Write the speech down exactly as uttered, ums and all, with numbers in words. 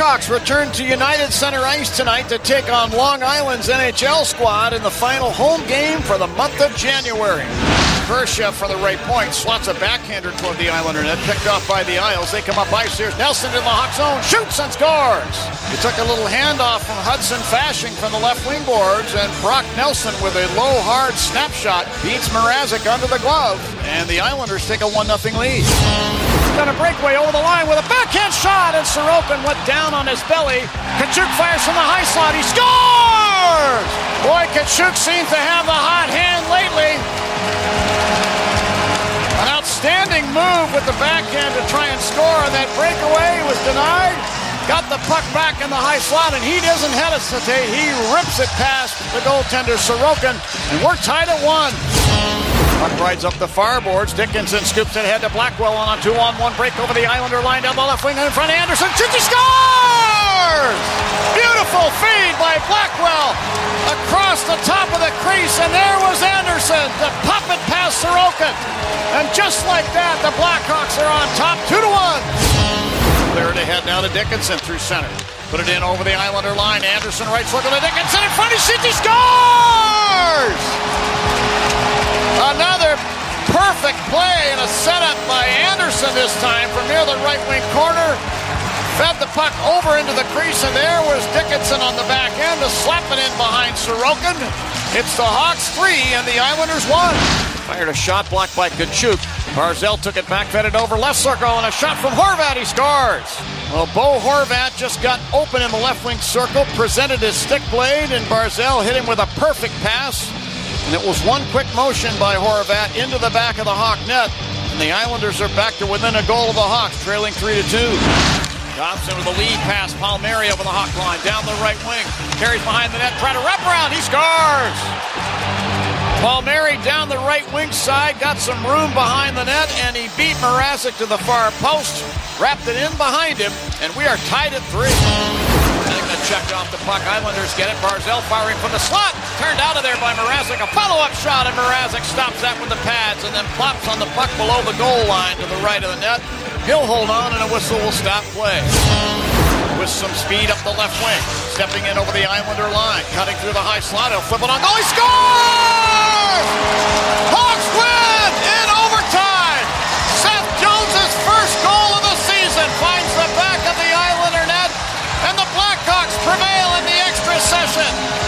Blackhawks return to United Center Ice tonight to take on Long Island's N H L squad in the final home game for the month of January. Kershaw from the right point slots a backhander toward the Islander net, picked off by the Isles. They come up ice. Here's Nelson in the Hawk zone, shoots and scores. He took a little handoff from Hudson Fasching from the left wing boards, and Brock Nelson with a low, hard snapshot beats Mrazek under the glove, and the Islanders take a one nothing lead. Got a breakaway over the line with a backhand shot, and Sorokin went down on his belly. Tkachuk fires from the high slot. He scores! Boy, Tkachuk seems to have the hot hand lately. An outstanding move with the backhand to try and score. That breakaway was denied. Got the puck back in the high slot, and he doesn't hesitate. He rips it past the goaltender, Sorokin, and we're tied at one. Puck rides up the far boards. Dickinson scoops it ahead to Blackwell on a two-on-one break over the Islander line down the left wing in front of Anderson. Shoots, he scores! Beautiful feed by Blackwell across the top of the crease, and there was Anderson to pop it past Sorokin. And just like that, the Blackhawks are on top, two to one. Clear it ahead now to Dickinson through center. Put it in over the Islander line. Anderson right circle to Dickinson in front. He shoots, he scores! Another perfect play and a setup by Anderson this time from near the right wing corner. Fed the puck over into the crease, and there was Dickinson on the back end to slap it in behind Sorokin. It's the Hawks three and the Islanders one. Fired a shot blocked by Tkachuk. Barzal took it back, fed it over left circle, and a shot from Horvat. He scores. Well, Bo Horvat just got open in the left wing circle, presented his stick blade, and Barzal hit him with a perfect pass. And it was one quick motion by Horvat into the back of the Hawk net. And the Islanders are back to within a goal of the Hawks, trailing three to two. Dobson with a lead pass. Palmieri over the Hawk line, down the right wing. Carries behind the net, try to wrap around. He scores! Palmieri down the right wing side, got some room behind the net, and he beat Mrazek to the far post. Wrapped it in behind him, and we are tied at three. Checked off the puck. Islanders get it. Barzal firing from the slot. Turned out of there by Mrazek. A follow-up shot, and Mrazek stops that with the pads and then plops on the puck below the goal line to the right of the net. He'll hold on, and a whistle will stop play. With some speed up the left wing. Stepping in over the Islander line. Cutting through the high slot. He'll flip it on goal. He scores! Hawks win in overtime. Seth Jones' first goal of the season finds the back of the Islander net. And the Blackhawks prevail in the extra session.